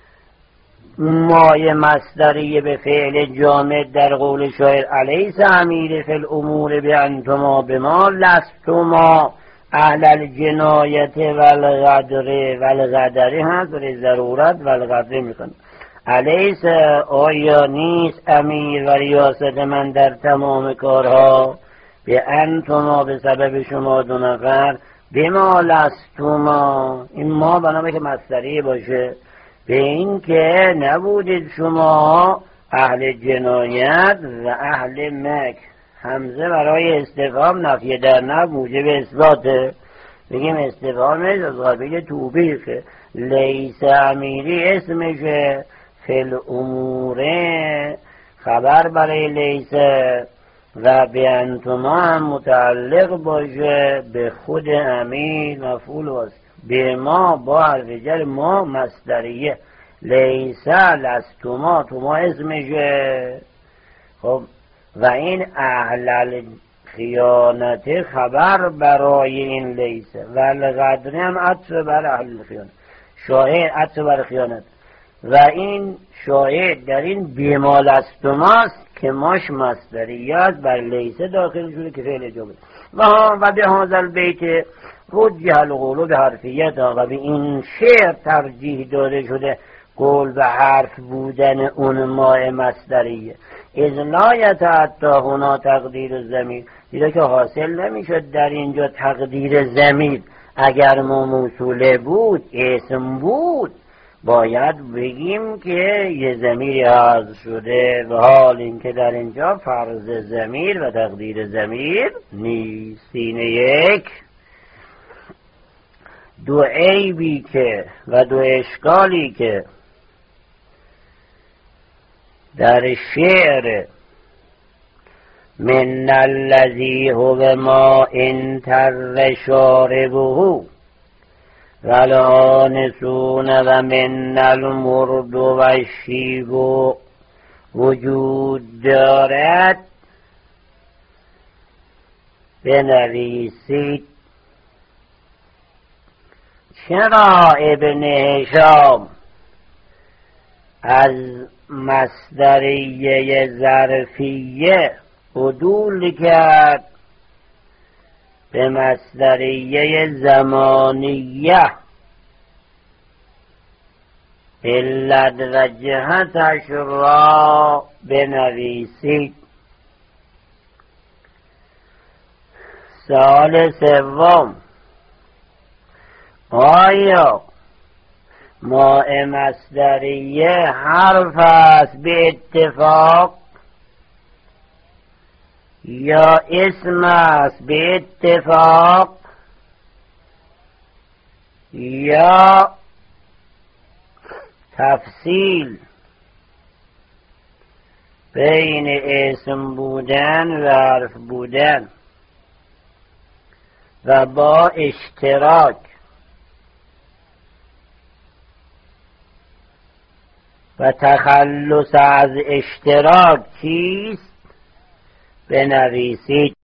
مای مصدریه به فعل جامد در قول شاعر الیس امیر فی الامور بانتما بما لستما اهل الجنایت والغدر، والغدر هست برای ضرورت والغدر میکنه. الیس آیا نیست امیر و ریاست من در تمام کارها به انتما به سبب شما دو نفر، بما لستما، این ما بنابراین که مصدری باشه، به این که نبودید شما اهل جنایت و اهل مکر، همزه برای استفهام نفی در نفی موجب اثباته، بگیم استفهام نیست از قبیل توبیخه. لیس امیری اسمشه، فی الاموره خبر برای لیس و به انتما هم متعلق باشه به خود امیر مفعول واسه. به ما با حرف جر ما مصدریه، لیس لستما توما اسمشه. خب و این اهل خیانت خبر برای این لیسه و القدر هم عطف بر اهل خیانت، شاهد عطف بر خیانت و این شاهد در این بیمال استماست که ماش مصدریات بر لیسه داخل شده که فعل جمله و و به هذا البیت رجح القول به حرفیت و به این شعر ترجیح داده شده قول به حرف بودن اون ماء مصدریه. از لا یتعطی هنا تقدیر ضمیر، دیده که حاصل نمیشد در اینجا تقدیر ضمیر. اگر ما موصوله بود اسم بود باید بگیم که یه ضمیری حذف شده، و حال اینکه در اینجا فرض ضمیر و تقدیر ضمیر نیست. اینه یک. دو عیبی که و دو اشکالی که در شعر من الذی هو ما انتر شاربه والآنسون و من المرد و الشیب وجود دارد بنویسید. چرا ابن هشام از مصدریه ظرفیه عدول کرد به مصدریه زمانیه؟ علت و جهتش را بنویسید. سوال سوم، آیا ماء مصدریه حرف است به اتفاق یا اسم است به اتفاق یا تفصیل بین اسم بودن و حرف بودن و با اشتراک و تخلص از اشتراک چیست بنویسید.